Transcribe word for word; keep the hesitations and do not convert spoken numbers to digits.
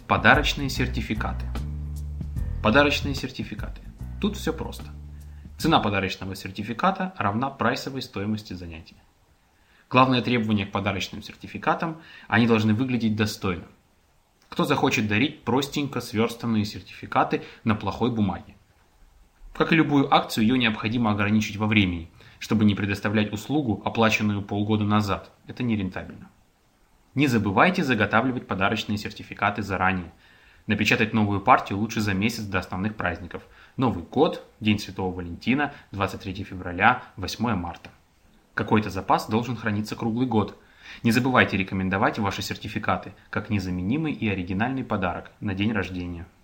Подарочные сертификаты. Подарочные сертификаты. Тут все просто. Цена подарочного сертификата равна прайсовой стоимости занятия. Главное требование к подарочным сертификатам – они должны выглядеть достойно. Кто захочет дарить простенько сверстанные сертификаты на плохой бумаге? Как и любую акцию, ее необходимо ограничить во времени, чтобы не предоставлять услугу, оплаченную полгода назад. Это нерентабельно. Не забывайте заготавливать подарочные сертификаты заранее. Напечатать новую партию лучше за месяц до основных праздников. Новый год, День Святого Валентина, двадцать третьего февраля, восьмого марта. Какой-то запас должен храниться круглый год. Не забывайте рекомендовать ваши сертификаты как незаменимый и оригинальный подарок на день рождения.